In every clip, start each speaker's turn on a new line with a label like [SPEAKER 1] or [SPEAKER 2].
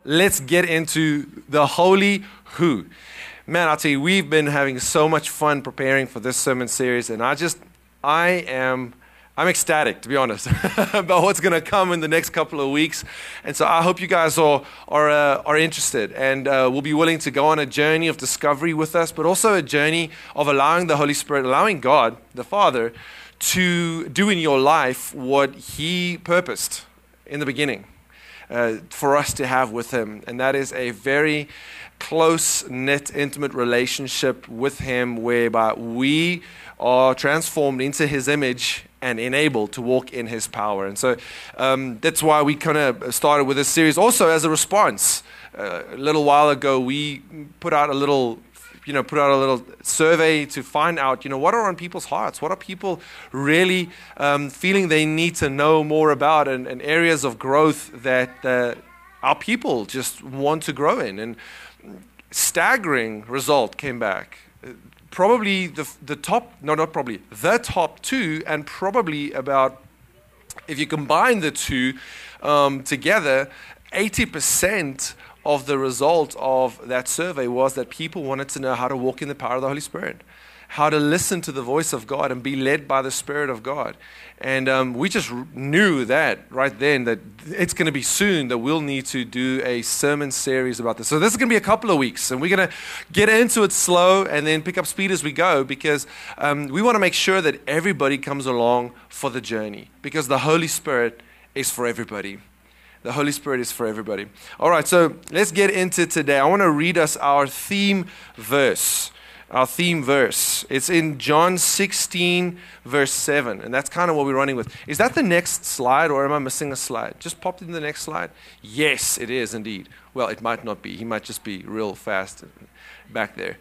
[SPEAKER 1] let's get into the Holy Who. Man, I'll tell you, we've been having so much fun preparing for this sermon series, and I'm ecstatic, to be honest, about what's going to come in the next couple of weeks. And so I hope you guys are interested, and will be willing to go on a journey of discovery with us, but also a journey of allowing the Holy Spirit, allowing God, the Father, to do in your life what He purposed in the beginning for us to have with Him. And that is a very close-knit, intimate relationship with Him, whereby we are transformed into His image and enabled to walk in His power. And so that's why we kind of started with this series. Also, as a response, a little while ago, we put out a little survey to find out, what are on people's hearts? What are people really feeling they need to know more about, and areas of growth that our people just want to grow in. And staggering result came back. Probably the top two, and probably about, if you combine the two together, 80% of the result of that survey was that people wanted to know how to walk in the power of the Holy Spirit, how to listen to the voice of God and be led by the Spirit of God. And we just knew that right then, that it's going to be soon that we'll need to do a sermon series about this. So this is going to be a couple of weeks, and we're going to get into it slow and then pick up speed as we go, because we want to make sure that everybody comes along for the journey, because the Holy Spirit is for everybody. The Holy Spirit is for everybody. All right, so let's get into today. I want to read us our theme verse. It's in John 16, verse 7, and that's kind of what we're running with. Is that the next slide, or am I missing a slide? Just popped in the next slide? Yes, it is indeed. Well, it might not be. He might just be real fast back there.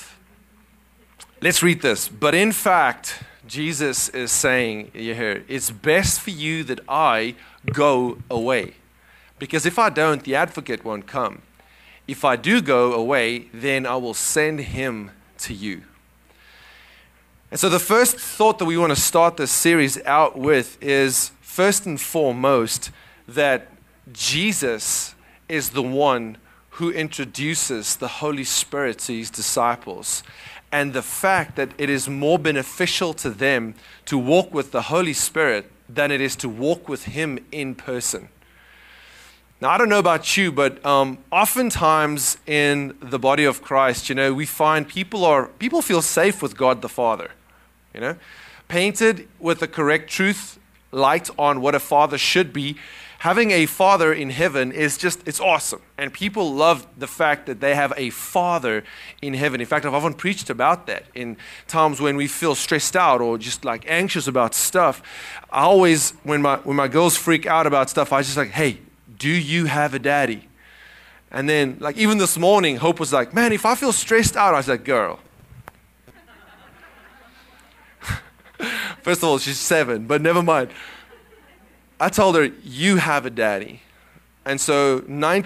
[SPEAKER 1] Let's read this. But in fact, Jesus is saying here, it's best for you that I go away. Because if I don't, the advocate won't come. If I do go away, then I will send him to you. And so the first thought that we want to start this series out with is, first and foremost, that Jesus is the one who introduces the Holy Spirit to His disciples, and the fact that it is more beneficial to them to walk with the Holy Spirit than it is to walk with Him in person. Now, I don't know about you, but oftentimes in the body of Christ, we find people feel safe with God the Father, painted with the correct truth, light on what a father should be. Having a father in heaven it's awesome. And people love the fact that they have a father in heaven. In fact, I've often preached about that in times when we feel stressed out or just like anxious about stuff. I always, when my girls freak out about stuff, I just like, hey, do you have a daddy? And then, like, even this morning, Hope was like, man, if I feel stressed out, I was like, girl. First of all, she's 7, but never mind. I told her, you have a daddy. And so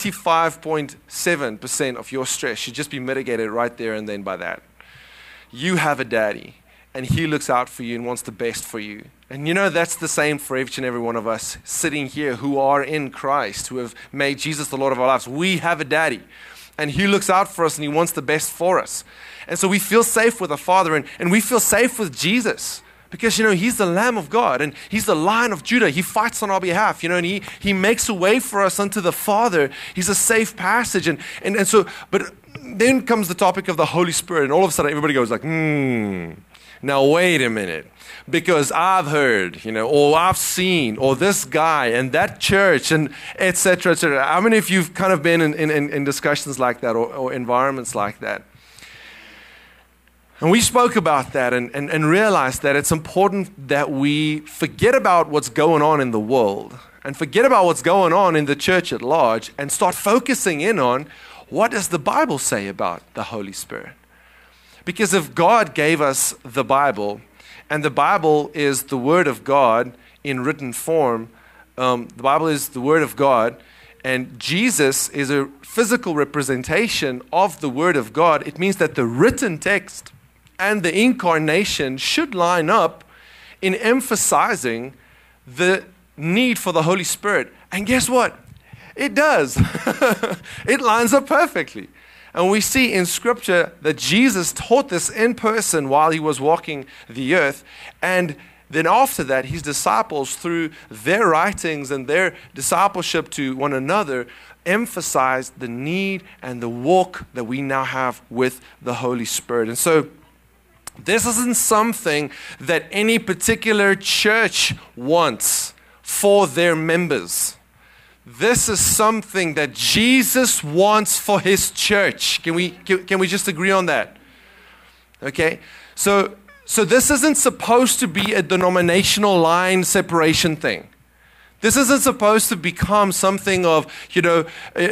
[SPEAKER 1] 95.7% of your stress should just be mitigated right there and then by that. You have a daddy, and He looks out for you and wants the best for you. And that's the same for each and every one of us sitting here who are in Christ, who have made Jesus the Lord of our lives. We have a daddy, and He looks out for us, and He wants the best for us. And so we feel safe with the Father, and we feel safe with Jesus, because, He's the Lamb of God, and He's the Lion of Judah. He fights on our behalf, and He makes a way for us unto the Father. He's a safe passage. And so, but then comes the topic of the Holy Spirit, and all of a sudden everybody goes like, now wait a minute. Because I've heard, or I've seen, or this guy and that church, and et cetera, et cetera. How many of you've kind of been in discussions like that, or environments like that? And we spoke about that and realized that it's important that we forget about what's going on in the world and forget about what's going on in the church at large and start focusing in on, what does the Bible say about the Holy Spirit? Because if God gave us the Bible, and the Bible is the Word of God in written form, the Bible is the Word of God, and Jesus is a physical representation of the Word of God, it means that the written text and the incarnation should line up in emphasizing the need for the Holy Spirit. And guess what? It does. It lines up perfectly. And we see in Scripture that Jesus taught this in person while he was walking the earth. And then after that, his disciples, through their writings and their discipleship to one another, emphasized the need and the walk that we now have with the Holy Spirit. And so this isn't something that any particular church wants for their members. This is something that Jesus wants for his church. Can we just agree on that? Okay? So this isn't supposed to be a denominational line separation thing. This isn't supposed to become something of, that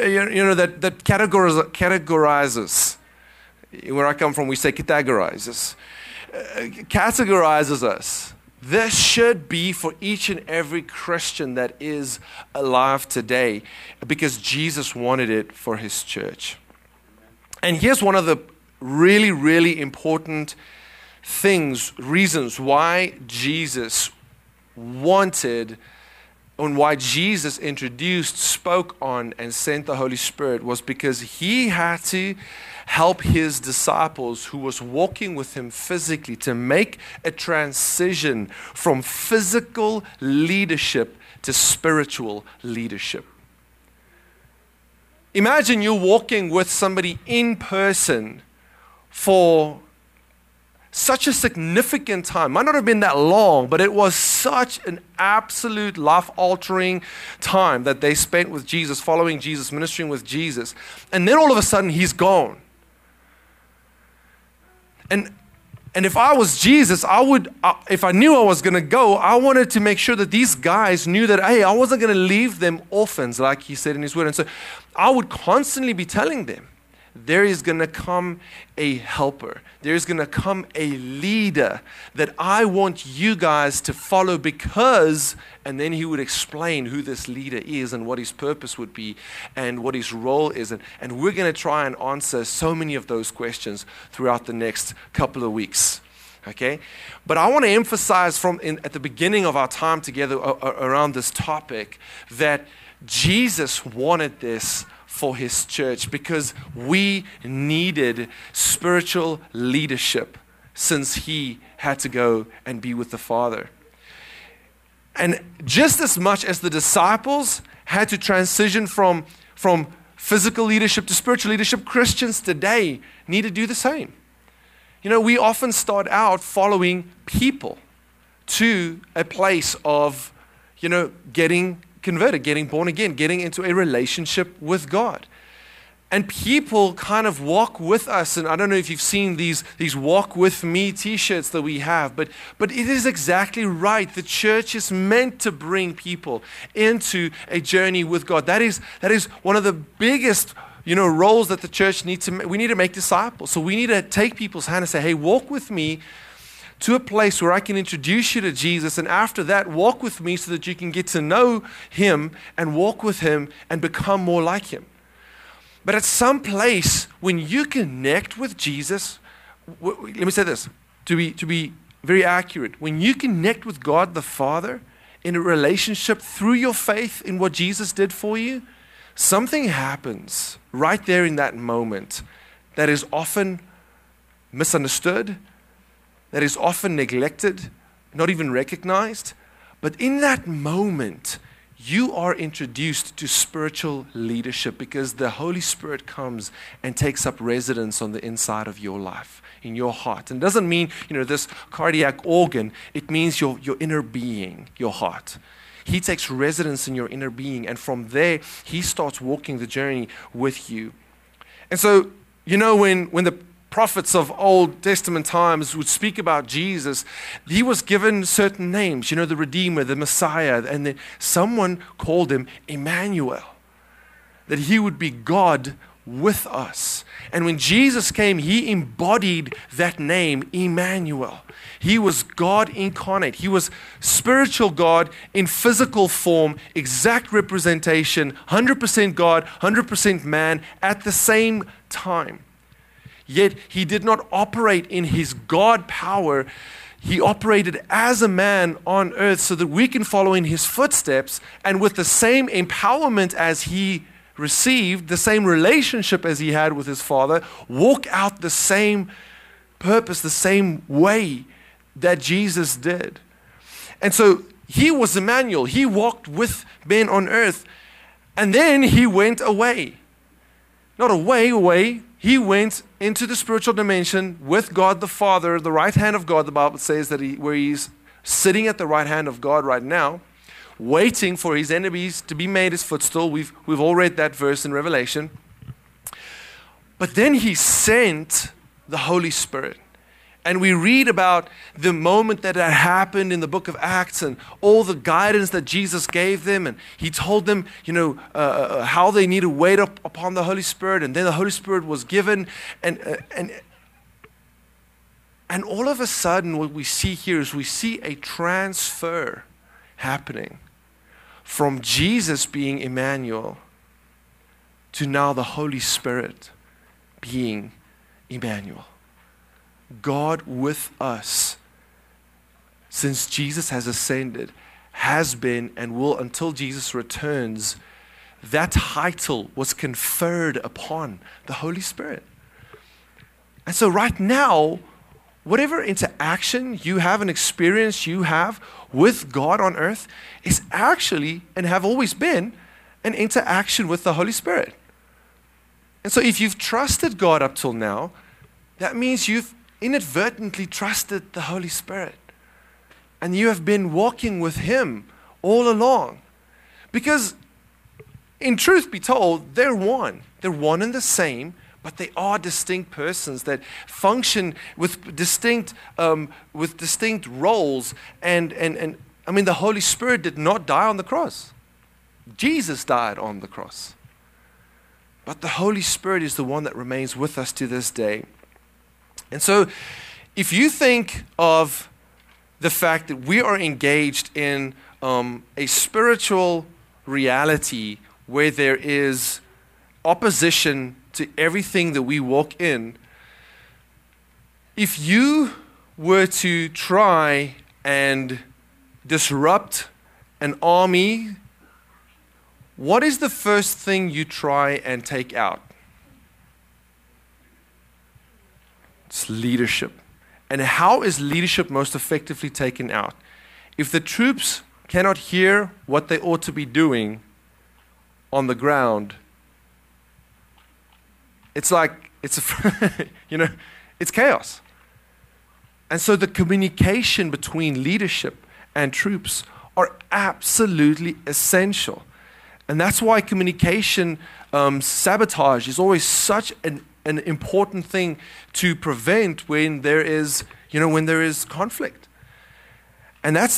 [SPEAKER 1] categorizes. Where I come from, we say categorizes. Categorizes us. This should be for each and every Christian that is alive today, because Jesus wanted it for his church. And here's one of the really, really important reasons why Jesus wanted, and why Jesus introduced, spoke on, and sent the Holy Spirit, was because he had to help his disciples who was walking with him physically to make a transition from physical leadership to spiritual leadership. Imagine you're walking with somebody in person for such a significant time. Might not have been that long, but it was such an absolute life-altering time that they spent with Jesus, following Jesus, ministering with Jesus. And then all of a sudden, he's gone. And if I was Jesus, if I knew I was going to go, I wanted to make sure that these guys knew that, hey, I wasn't going to leave them orphans, like he said in his word. And so I would constantly be telling them, there is going to come a helper. There is going to come a leader that I want you guys to follow because, and then he would explain who this leader is and what his purpose would be and what his role is. And we're going to try and answer so many of those questions throughout the next couple of weeks. Okay? But I want to emphasize at the beginning of our time together around this topic that Jesus wanted this for his church because we needed spiritual leadership since he had to go and be with the Father. And just as much as the disciples had to transition from physical leadership to spiritual leadership, Christians today need to do the same. We often start out following people to a place of, getting converted, getting born again, getting into a relationship with God. And people kind of walk with us. And I don't know if you've seen these walk with me t-shirts that we have, but it is exactly right. The church is meant to bring people into a journey with God. That is one of the biggest roles that the church needs to make. We need to make disciples. So we need to take people's hand and say, hey, walk with me to a place where I can introduce you to Jesus, and after that, walk with me so that you can get to know him and walk with him and become more like him. But at some place, when you connect with Jesus, let me say this, to be very accurate, when you connect with God the Father in a relationship through your faith in what Jesus did for you, something happens right there in that moment that is often misunderstood, that is often neglected, not even recognized. But in that moment, you are introduced to spiritual leadership because the Holy Spirit comes and takes up residence on the inside of your life, in your heart. And it doesn't mean, this cardiac organ. It means your inner being, your heart. He takes residence in your inner being, and from there, he starts walking the journey with you. And so, when the prophets of Old Testament times would speak about Jesus, he was given certain names, the Redeemer, the Messiah, and then someone called him Emmanuel, that he would be God with us. And when Jesus came, he embodied that name, Emmanuel. He was God incarnate. He was spiritual God in physical form, exact representation, 100% God, 100% man at the same time. Yet he did not operate in his God power. He operated as a man on earth so that we can follow in his footsteps, and with the same empowerment as he received, the same relationship as he had with his Father, walk out the same purpose, the same way that Jesus did. And so he was Emmanuel. He walked with men on earth, and then he went away. Not away. He went into the spiritual dimension with God the Father, the right hand of God. The Bible says that where he's sitting at the right hand of God right now, waiting for his enemies to be made his footstool. We've all read that verse in Revelation. But then he sent the Holy Spirit. And we read about the moment that happened in the book of Acts and all the guidance that Jesus gave them. And he told them, how they need to wait upon the Holy Spirit. And then the Holy Spirit was given. And all of a sudden, what we see here is we see a transfer happening from Jesus being Emmanuel to now the Holy Spirit being Emmanuel. God with us, since Jesus has ascended, has been and will until Jesus returns. That title was conferred upon the Holy Spirit. And so right now, whatever interaction you have, an experience you have with God on earth is actually, and have always been, an interaction with the Holy Spirit. And so if you've trusted God up till now, that means you've inadvertently trusted the Holy Spirit. And you have been walking with Him all along. Because, in truth be told, they're one. They're one and the same, but they are distinct persons that function with distinct roles. And I mean, the Holy Spirit did not die on the cross. Jesus died on the cross. But the Holy Spirit is the one that remains with us to this day. And so, if you think of the fact that we are engaged in a spiritual reality where there is opposition to everything that we walk in, if you were to try and disrupt an army, what is the first thing you try and take out? It's leadership. And how is leadership most effectively taken out? If the troops cannot hear what they ought to be doing on the ground, it's like, it's chaos. And so the communication between leadership and troops are absolutely essential. And that's why communication sabotage is always such an important thing to prevent when there is conflict. And that's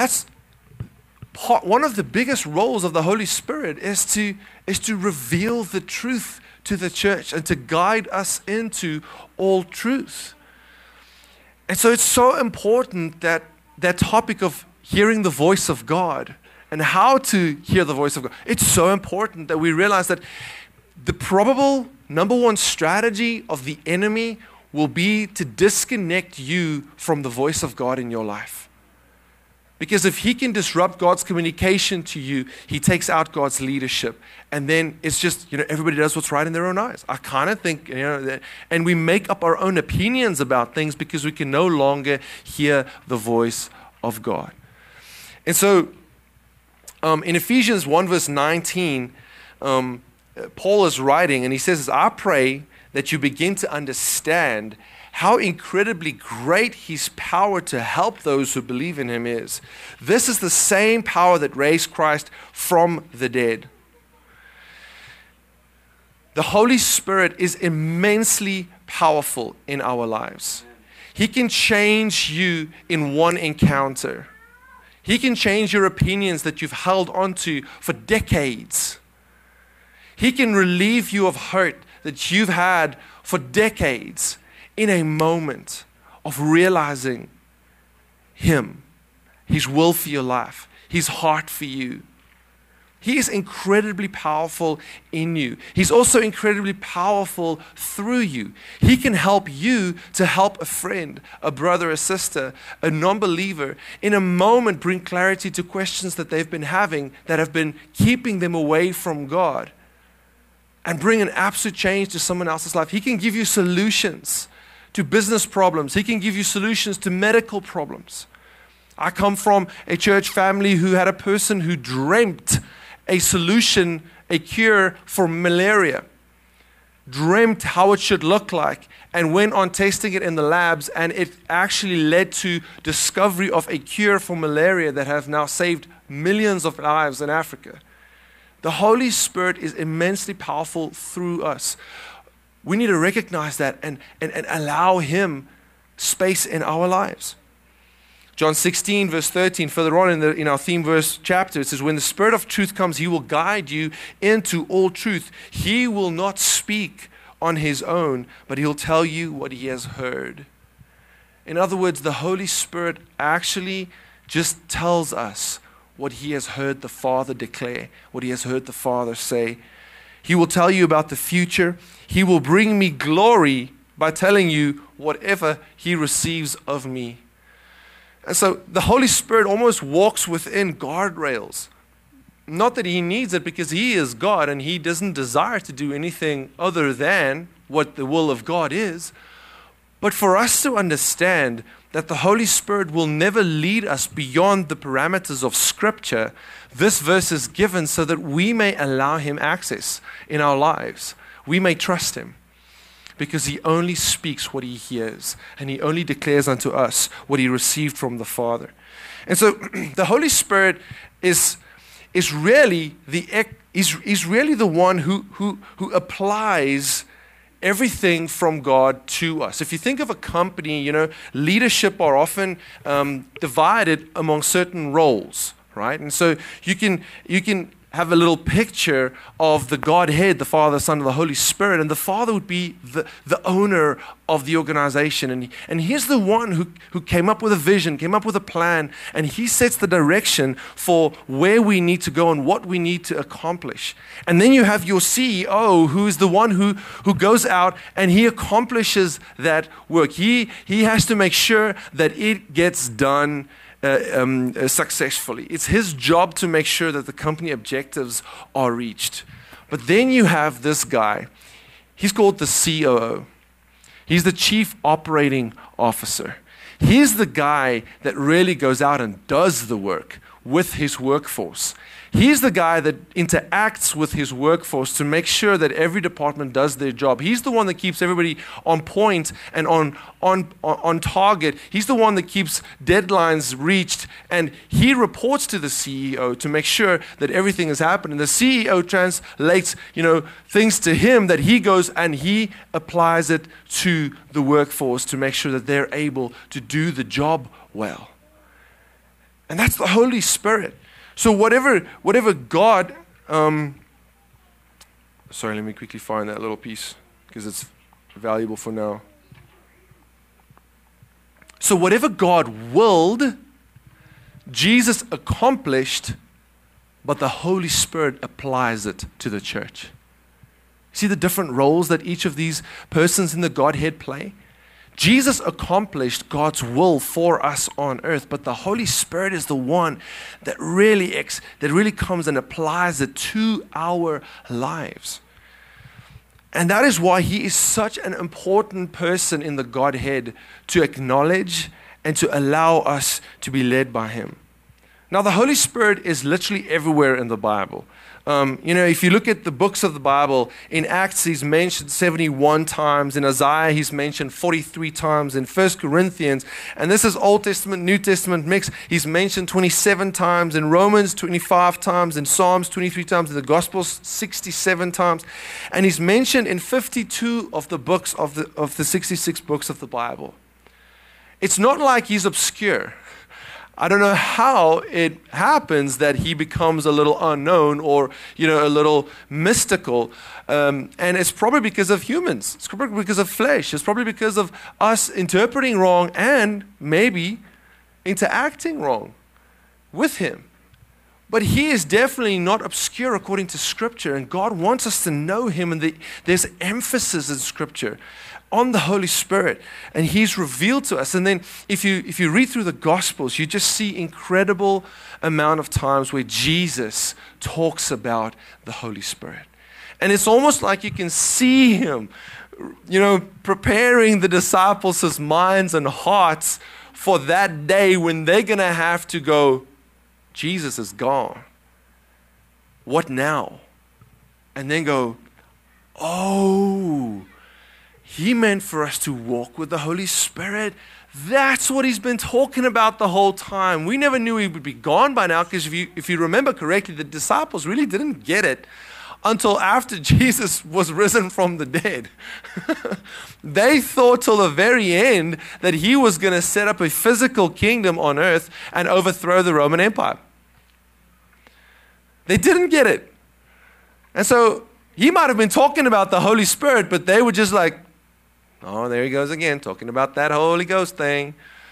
[SPEAKER 1] one of the biggest roles of the Holy Spirit is to reveal the truth to the church and to guide us into all truth. And so it's so important that topic of hearing the voice of God and how to hear the voice of God. It's so important that we realize that the probable number one strategy of the enemy will be to disconnect you from the voice of God in your life. Because if he can disrupt God's communication to you, he takes out God's leadership. And then it's just, everybody does what's right in their own eyes. I kind of think, that, and we make up our own opinions about things because we can no longer hear the voice of God. And so, in Ephesians 1 verse 19, Paul is writing and he says, I pray that you begin to understand how incredibly great his power to help those who believe in him is. This is the same power that raised Christ from the dead. The Holy Spirit is immensely powerful in our lives. He can change you in one encounter. He can change your opinions that you've held onto for decades. He can relieve you of hurt that you've had for decades in a moment of realizing Him, His will for your life, His heart for you. He is incredibly powerful in you. He's also incredibly powerful through you. He can help you to help a friend, a brother, a sister, a non-believer, in a moment bring clarity to questions that they've been having that have been keeping them away from God, and bring an absolute change to someone else's life. He can give you solutions to business problems. He can give you solutions to medical problems. I come from a church family who had a person who dreamt a solution, a cure for malaria, dreamt how it should look like, and went on testing it in the labs, and it actually led to discovery of a cure for malaria that have now saved millions of lives in Africa. The Holy Spirit is immensely powerful through us. We need to recognize that and allow Him space in our lives. John 16, verse 13, further on in our theme verse chapter, it says, when the Spirit of truth comes, He will guide you into all truth. He will not speak on His own, but He'll tell you what He has heard. In other words, the Holy Spirit actually just tells us what He has heard the Father declare, what He has heard the Father say. He will tell you about the future. He will bring me glory by telling you whatever He receives of me. And so the Holy Spirit almost walks within guardrails. Not that He needs it, because He is God and He doesn't desire to do anything other than what the will of God is. But for us to understand that the Holy Spirit will never lead us beyond the parameters of Scripture, this verse is given so that we may allow Him access in our lives. We may trust Him, because He only speaks what He hears, and He only declares unto us what He received from the Father. And so the Holy Spirit is really the one who applies everything from God to us. If you think of a company, leadership are often divided among certain roles, right? And so you can have a little picture of the Godhead, the Father, the Son, and the Holy Spirit, and the Father would be the owner of the organization, and He's the one who came up with a vision, came up with a plan, and He sets the direction for where we need to go and what we need to accomplish. And then you have your CEO, who is the one who goes out and he accomplishes that work. He has to make sure that it gets done successfully. It's his job to make sure that the company objectives are reached. But then you have this guy. He's called the COO. He's the Chief Operating Officer. He's the guy that really goes out and does the work with his workforce. He's the guy that interacts with his workforce to make sure that every department does their job. He's the one that keeps everybody on point and on target. He's the one that keeps deadlines reached, and he reports to the CEO to make sure that everything is happening. The CEO translates, things to him that he goes and he applies it to the workforce to make sure that they're able to do the job well. And that's the Holy Spirit. So whatever God, sorry, let me quickly find that little piece because it's valuable for now. So whatever God willed, Jesus accomplished, but the Holy Spirit applies it to the church. See the different roles that each of these persons in the Godhead play? Jesus accomplished God's will for us on earth, but the Holy Spirit is the one that really comes and applies it to our lives. And that is why He is such an important person in the Godhead to acknowledge and to allow us to be led by Him. Now, the Holy Spirit is literally everywhere in the Bible. If you look at the books of the Bible, in Acts He's mentioned 71 times, in Isaiah He's mentioned 43 times, in 1 Corinthians, and this is Old Testament, New Testament mix, He's mentioned 27 times, in Romans 25 times, in Psalms 23 times, in the Gospels 67 times, and He's mentioned in 52 of the books of the 66 books of the Bible. It's not like He's obscure. I don't know how it happens that He becomes a little unknown or, a little mystical. And it's probably because of humans. It's probably because of flesh. It's probably because of us interpreting wrong and maybe interacting wrong with Him. But he is definitely not obscure according to Scripture, and God wants us to know him, and there's emphasis in Scripture on the Holy Spirit, and he's revealed to us. And then if you read through the Gospels, you just see incredible amount of times where Jesus talks about the Holy Spirit. And it's almost like you can see him, preparing the disciples' minds and hearts for that day when they're going to have to go, Jesus is gone. What now? And then go, oh, he meant for us to walk with the Holy Spirit. That's what he's been talking about the whole time. We never knew he would be gone by now, because if you remember correctly, the disciples really didn't get it until after Jesus was risen from the dead. They thought till the very end that he was going to set up a physical kingdom on earth and overthrow the Roman Empire. They didn't get it. And so he might have been talking about the Holy Spirit, but they were just like, oh, there he goes again, talking about that Holy Ghost thing.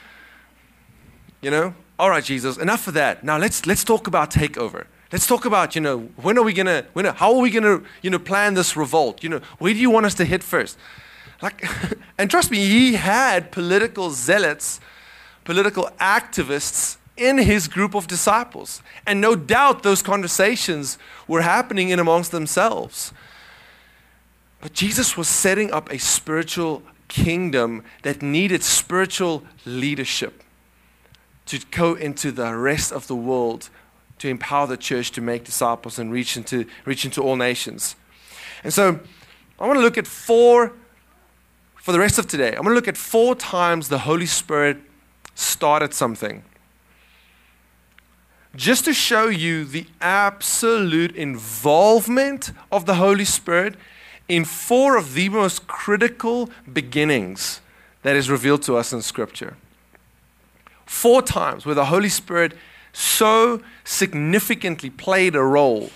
[SPEAKER 1] All right, Jesus, enough of that. Now let's talk about takeover. Let's talk about, how are we going to plan this revolt? Where do you want us to hit first? And trust me, he had political zealots, political activists in his group of disciples. And no doubt those conversations were happening in amongst themselves. But Jesus was setting up a spiritual kingdom that needed spiritual leadership to go into the rest of the world, to empower the church to make disciples and reach into all nations. And so I want to look at for the rest of today, I'm going to look at 4 times the Holy Spirit started something, just to show you the absolute involvement of the Holy Spirit in 4 of the most critical beginnings that is revealed to us in Scripture. 4 times where the Holy Spirit so significantly played a role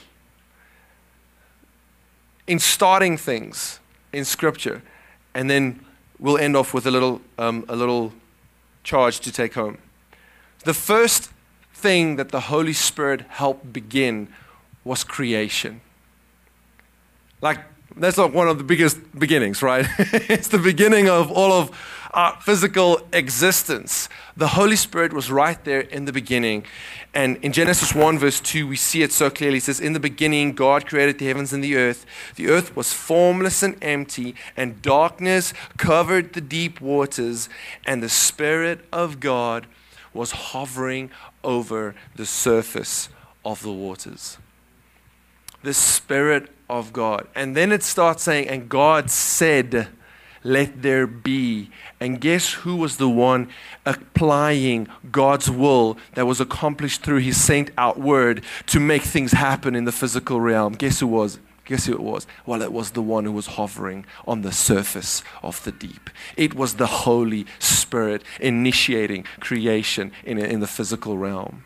[SPEAKER 1] in starting things in Scripture. And then we'll end off with a little charge to take home. The first thing that the Holy Spirit helped begin was creation. That's like one of the biggest beginnings, right? It's the beginning of all of our physical existence. The Holy Spirit was right there in the beginning. And in Genesis 1 verse 2, we see it so clearly. It says, in the beginning, God created the heavens and the earth. The earth was formless and empty, and darkness covered the deep waters, and the Spirit of God was hovering over the surface of the waters. The Spirit of God. And then it starts saying, and God said, let there be. And guess who was the one applying God's will that was accomplished through his sent out word to make things happen in the physical realm? Guess who was? Guess who it was? Well, it was the one who was hovering on the surface of the deep. It was the Holy Spirit initiating creation in the physical realm.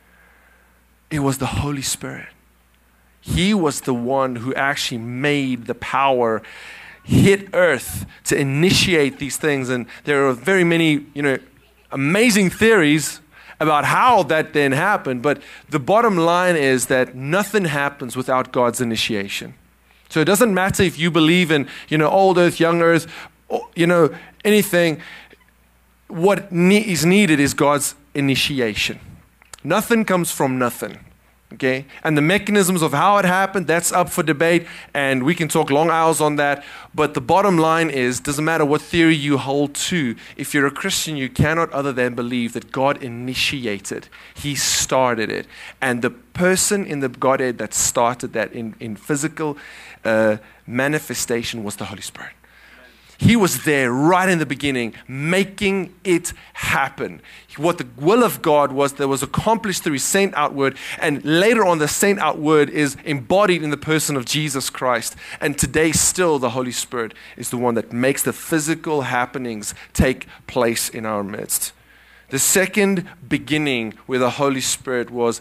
[SPEAKER 1] It was the Holy Spirit. He was the one who actually made the power hit earth to initiate these things. And there are very many, amazing theories about how that then happened. But the bottom line is that nothing happens without God's initiation. So it doesn't matter if you believe in, old earth, young earth, anything. What is needed is God's initiation. Nothing comes from nothing. Okay, and the mechanisms of how it happened, that's up for debate, and we can talk long hours on that. But the bottom line is, doesn't matter what theory you hold to, if you're a Christian, you cannot other than believe that God initiated. He started it. And the person in the Godhead that started that in physical manifestation was the Holy Spirit. He was there right in the beginning, making it happen. What the will of God was that was accomplished through his sent out word, and later on the sent out word is embodied in the person of Jesus Christ. And today still the Holy Spirit is the one that makes the physical happenings take place in our midst. The second beginning where the Holy Spirit was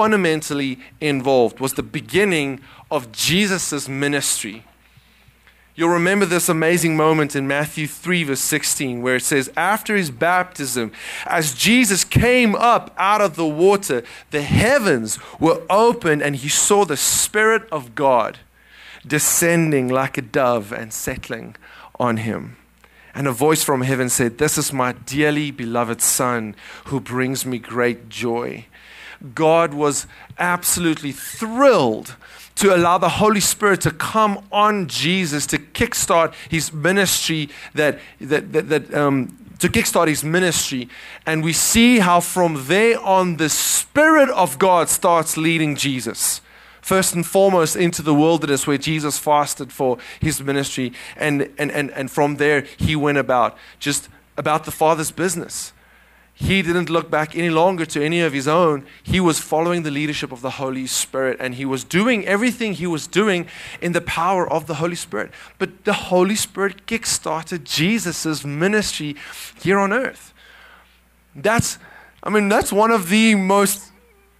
[SPEAKER 1] fundamentally involved was the beginning of Jesus' ministry. You'll remember this amazing moment in Matthew 3, verse 16, where it says, after his baptism, as Jesus came up out of the water, the heavens were opened, and he saw the Spirit of God descending like a dove and settling on him. And a voice from heaven said, this is my dearly beloved Son who brings me great joy. God was absolutely thrilled to allow the Holy Spirit to come on Jesus to kickstart his ministry, to kickstart his ministry. And we see how from there on the Spirit of God starts leading Jesus. First and foremost into the wilderness where Jesus fasted for his ministry. And from there he went about the Father's business. He didn't look back any longer to any of his own. He was following the leadership of the Holy Spirit, and he was doing everything he was doing in the power of the Holy Spirit. But the Holy Spirit kickstarted Jesus' ministry here on earth. That's one of the most,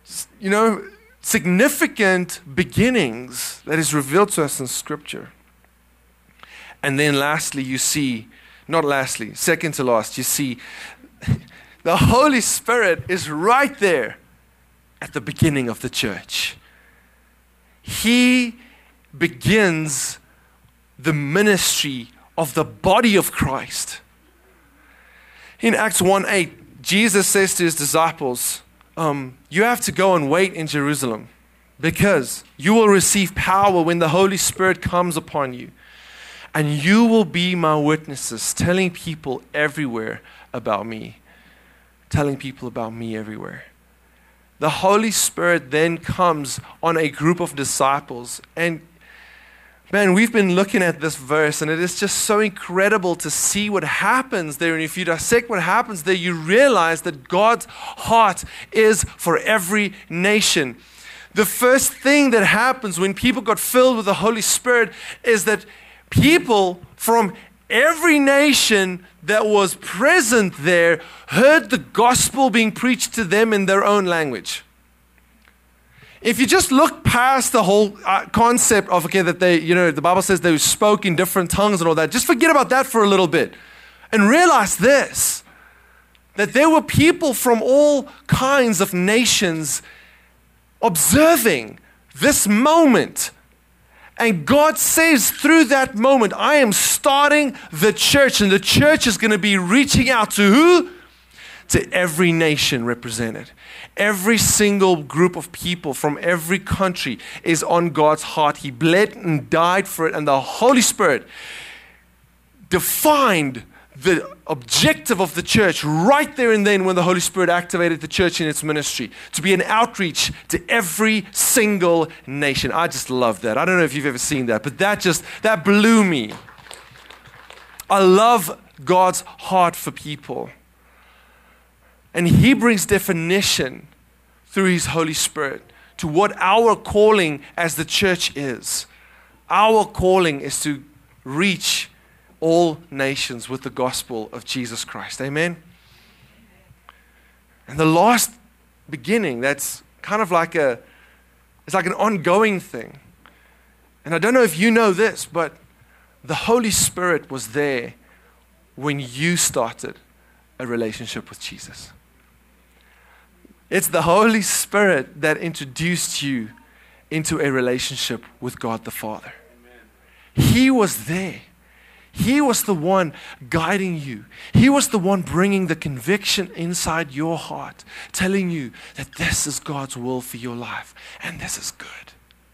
[SPEAKER 1] significant beginnings that is revealed to us in Scripture. And then second to last, you see the Holy Spirit is right there at the beginning of the church. He begins the ministry of the body of Christ. In Acts 1:8, Jesus says to his disciples, you have to go and wait in Jerusalem because you will receive power when the Holy Spirit comes upon you. And you will be my witnesses, telling people everywhere about me. Telling people about me everywhere. The Holy Spirit then comes on a group of disciples. And man, we've been looking at this verse, and it is just so incredible to see what happens there. And if you dissect what happens there, you realize that God's heart is for every nation. The first thing that happens when people got filled with the Holy Spirit is that people from every nation that was present there heard the gospel being preached to them in their own language. If you just look past the whole concept of, that the Bible says they spoke in different tongues and all that, just forget about that for a little bit and realize this, that there were people from all kinds of nations observing this moment. And God says through that moment, I am starting the church, and the church is going to be reaching out to who? To every nation represented. Every single group of people from every country is on God's heart. He bled and died for it, and the Holy Spirit defined the objective of the church right there and then when the Holy Spirit activated the church in its ministry to be an outreach to every single nation. I just love that. I don't know if you've ever seen that, but that blew me. I love God's heart for people. And he brings definition through his Holy Spirit to what our calling as the church is. Our calling is to reach all nations with the gospel of Jesus Christ. Amen? And the last beginning, that's kind of it's like an ongoing thing. And I don't know if you know this, but the Holy Spirit was there when you started a relationship with Jesus. It's the Holy Spirit that introduced you into a relationship with God the Father. Amen. He was there. He was the one guiding you. He was the one bringing the conviction inside your heart, telling you that this is God's will for your life and this is good.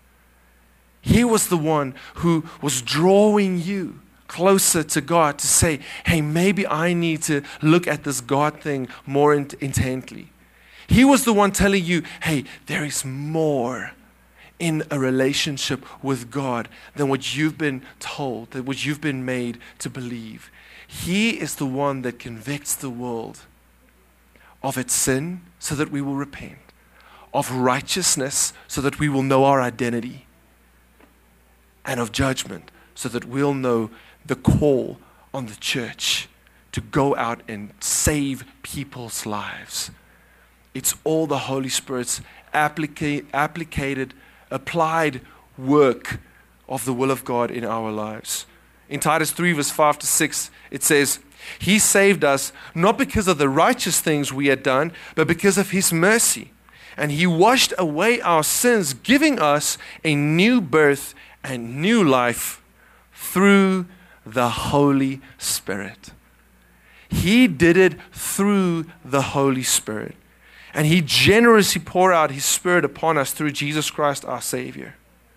[SPEAKER 1] He was the one who was drawing you closer to God to say, hey, maybe I need to look at this God thing more intently. He was the one telling you, hey, there is more in a relationship with God than what you've been told, than what you've been made to believe. He is the one that convicts the world of its sin so that we will repent, of righteousness so that we will know our identity, and of judgment so that we'll know the call on the church to go out and save people's lives. It's all the Holy Spirit's applied work of the will of God in our lives. In Titus 3, verse 5 to 6, it says, He saved us not because of the righteous things we had done, but because of His mercy. And He washed away our sins, giving us a new birth and new life through the Holy Spirit. He did it through the Holy Spirit. And He generously poured out His Spirit upon us through Jesus Christ our Savior.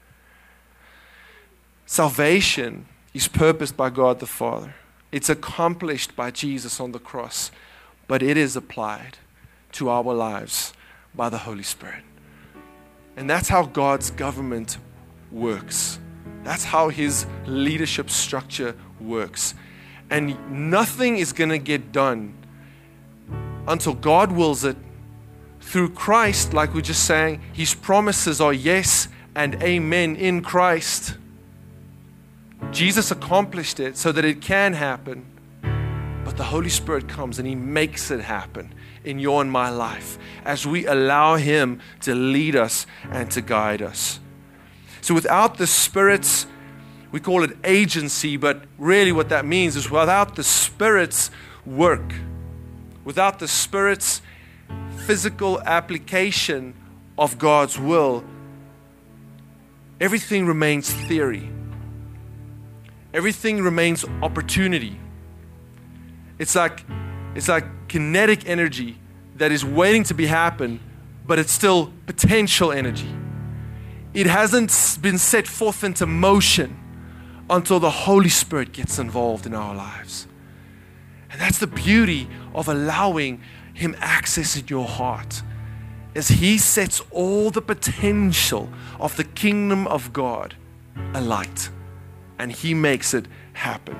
[SPEAKER 1] Salvation is purposed by God the Father. It's accomplished by Jesus on the cross, but it is applied to our lives by the Holy Spirit. And that's how God's government works. That's how His leadership structure works. And nothing is going to get done until God wills it through Christ, like we just sang. His promises are yes and amen in Christ. Jesus accomplished it so that it can happen. But the Holy Spirit comes and He makes it happen in your and my life as we allow Him to lead us and to guide us. So without the Spirit's, we call it agency, but really what that means is without the Spirit's work, without the Spirit's physical application of God's will, everything remains theory. Everything remains opportunity. It's like kinetic energy that is waiting to be happen, but it's still potential energy. It hasn't been set forth into motion until the Holy Spirit gets involved in our lives. And that's the beauty of allowing Him access in your heart, as He sets all the potential of the kingdom of God alight, and He makes it happen.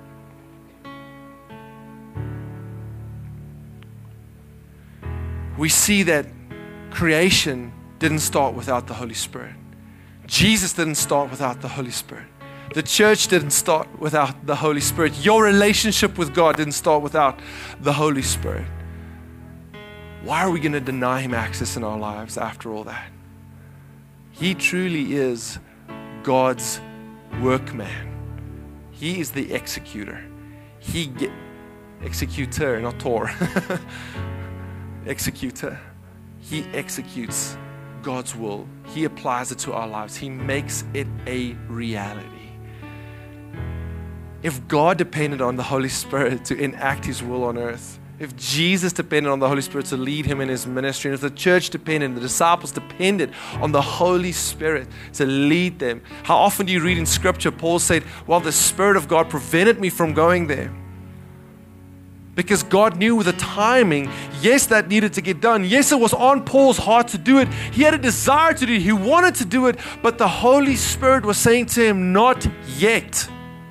[SPEAKER 1] We see that creation didn't start without the Holy Spirit. Jesus didn't start without the Holy Spirit. The church didn't start without the Holy Spirit. Your relationship with God didn't start without the Holy Spirit. Why are we going to deny Him access in our lives after all that? He truly is God's workman. He is the executor. Executor, not Tor. Executor. He executes God's will. He applies it to our lives. He makes it a reality. If God depended on the Holy Spirit to enact His will on earth, if Jesus depended on the Holy Spirit to lead Him in His ministry, and if the church depended, the disciples depended on the Holy Spirit to lead them, how often do you read in Scripture, Paul said, well, the Spirit of God prevented me from going there. Because God knew with the timing, yes, that needed to get done. Yes, it was on Paul's heart to do it. He had a desire to do it. He wanted to do it, but the Holy Spirit was saying to him, not yet.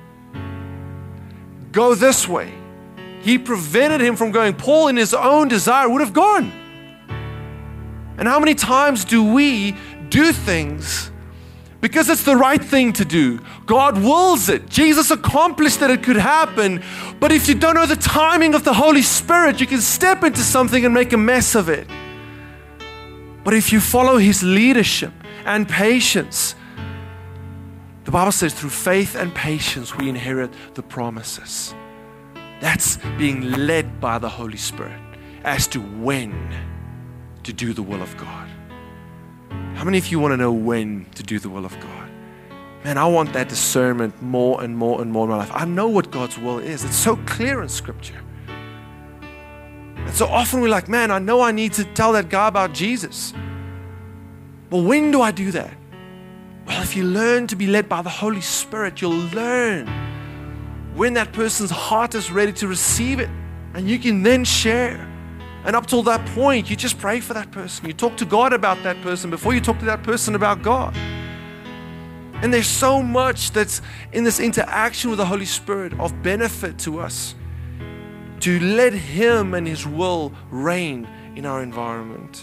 [SPEAKER 1] Go this way. He prevented him from going. Paul, in his own desire, would have gone. And how many times do we do things because it's the right thing to do? God wills it. Jesus accomplished that it could happen. But if you don't know the timing of the Holy Spirit, you can step into something and make a mess of it. But if you follow His leadership and patience, the Bible says through faith and patience we inherit the promises. That's being led by the Holy Spirit as to when to do the will of God. How many of you want to know when to do the will of God? Man, I want that discernment more and more and more in my life. I know what God's will is. It's so clear in Scripture. And so often we're like, man, I know I need to tell that guy about Jesus. But when do I do that? Well, if you learn to be led by the Holy Spirit, you'll learn when that person's heart is ready to receive it. And you can then share. And up till that point, you just pray for that person. You talk to God about that person before you talk to that person about God. And there's so much that's in this interaction with the Holy Spirit of benefit to us, to let Him and His will reign in our environment.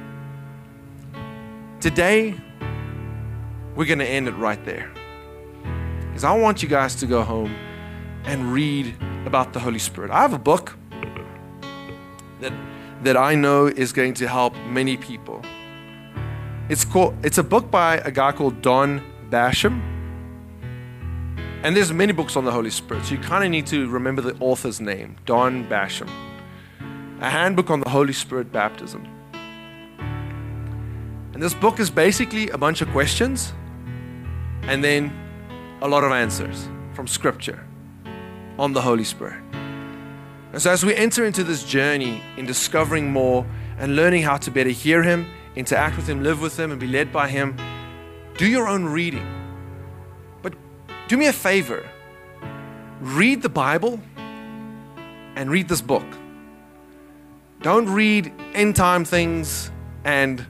[SPEAKER 1] Today, we're going to end it right there. Because I want you guys to go home and read about the Holy Spirit. I have a book that I know is going to help many people. It's a book by a guy called Don Basham. And there's many books on the Holy Spirit, so you kind of need to remember the author's name, Don Basham. A handbook on the Holy Spirit baptism. And this book is basically a bunch of questions and then a lot of answers from Scripture on the Holy Spirit. And so as we enter into this journey in discovering more and learning how to better hear Him, interact with Him, live with Him, and be led by Him, do your own reading. But do me a favor. Read the Bible and read this book. Don't read end time things and,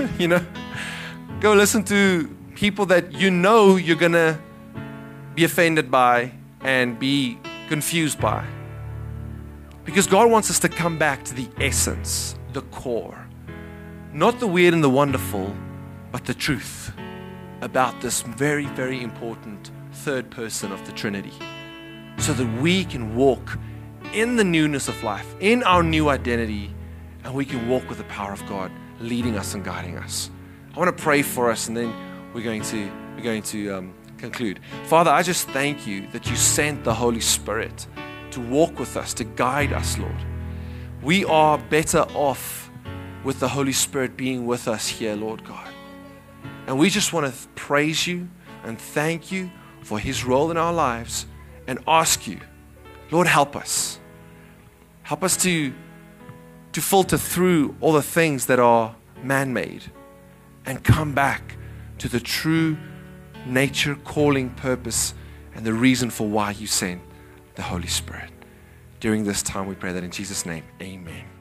[SPEAKER 1] go listen to people that you're going to be offended by and be confused by. Because God wants us to come back to the essence, the core. Not the weird and the wonderful, but the truth about this very, very important third person of the Trinity. So that we can walk in the newness of life, in our new identity, and we can walk with the power of God leading us and guiding us. I want to pray for us, and then we're going to conclude. Father, I just thank you that you sent the Holy Spirit to walk with us, to guide us, Lord. We are better off with the Holy Spirit being with us here, Lord God. And we just want to praise you and thank you for His role in our lives and ask you, Lord, help us. Help us to filter through all the things that are man-made and come back to the true nature, calling, purpose, and the reason for why you sent the Holy Spirit. During this time, we pray that in Jesus' name, amen.